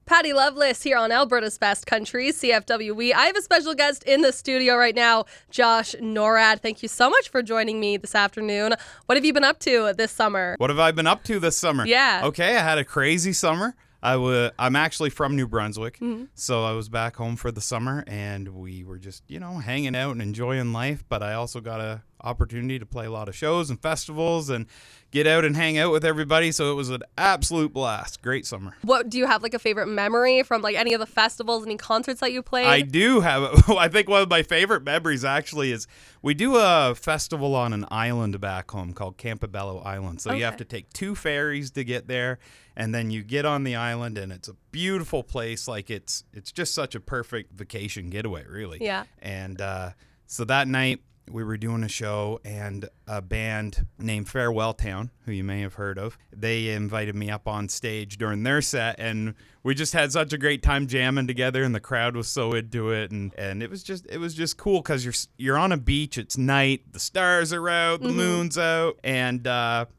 Patty Loveless here on Alberta's Best Country, CFWE. I have a special guest in the studio right now, Josh Norrad. Thank you so much for joining me this afternoon. What have you been up to this summer? What have I been up to this summer? Yeah. Okay, I had a crazy summer. I'm actually from New Brunswick, so I was back home for the summer, and we were just, hanging out and enjoying life, but I also got an opportunity to play a lot of shows and festivals and get out and hang out with everybody, so it was an absolute blast. Great summer. What do you have, like, a favorite memory from, like, any of the festivals, any concerts that you played? I do have, I think one of my favorite memories actually is we do a festival on an island back home called Campobello Island, so you have to take 2 ferries to get there, and then you get on the island, and it's a beautiful place. Like, it's just such a perfect vacation getaway, really. Yeah. And so that night, we were doing a show, and a band named Farewell Town, who you may have heard of, they invited me up on stage during their set, and we just had such a great time jamming together, and the crowd was so into it, and it was just cool because you're on a beach, it's night, the stars are out, the moon's out, and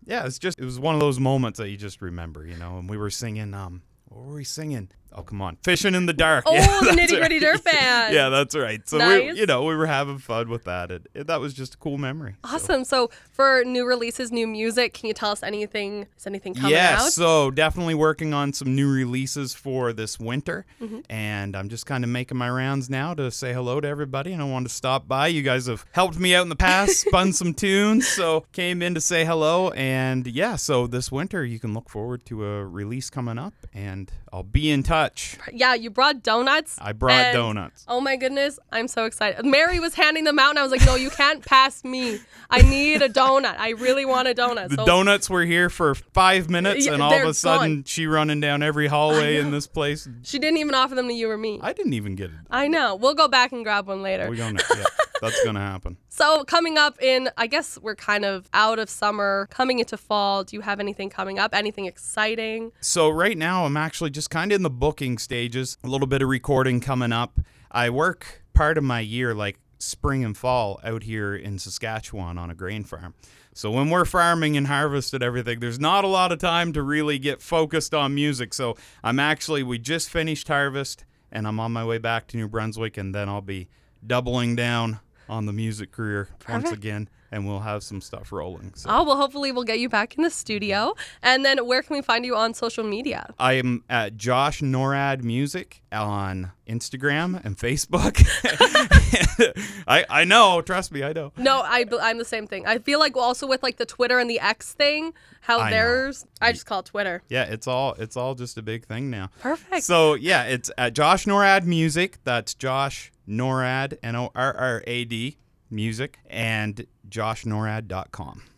it was one of those moments that you just remember, and we were singing, what were we singing? Oh, come on. Fishing in the Dark. Oh, yeah, the Nitty Gritty Dirt Band. Yeah, that's right. So, nice. we were having fun with that. That was just a cool memory. Awesome. So for new releases, new music, can you tell us anything? Is anything coming out? Yes, so definitely working on some new releases for this winter. And I'm just kind of making my rounds now to say hello to everybody. And I wanted to stop by. You guys have helped me out in the past, spun some tunes. So came in to say hello. And yeah, so this winter you can look forward to a release coming up. And I'll be in touch. Yeah, you brought donuts. I brought donuts. Oh my goodness, I'm so excited. Mary was handing them out, and I was like, no, you can't pass me. I need a donut. I really want a donut. The donuts were here for 5 minutes, and all of a sudden, gone. she running down every hallway in this place. She didn't even offer them to you or me. I didn't even get it. I know. We'll go back and grab one later. That's going to happen. So coming up I guess we're kind of out of summer, coming into fall. Do you have anything coming up? Anything exciting? So right now, I'm actually just kind of in the booking stages. A little bit of recording coming up. I work part of my year, like spring and fall, out here in Saskatchewan on a grain farm. So when we're farming and harvest and everything, there's not a lot of time to really get focused on music. So we just finished harvest, and I'm on my way back to New Brunswick, and then I'll be doubling down on the music career once again, and we'll have some stuff rolling. So. Oh, well, hopefully we'll get you back in the studio. And then where can we find you on social media? I am at Josh Norrad Music on Instagram and Facebook. I know, trust me, I know. No, I'm the same thing. I feel like also with like the Twitter and the X thing, I just call it Twitter. Yeah, it's all just a big thing now. Perfect. So yeah, it's at Josh Norrad Music. That's Josh Norrad, Norrad Music, and joshnorrad.com.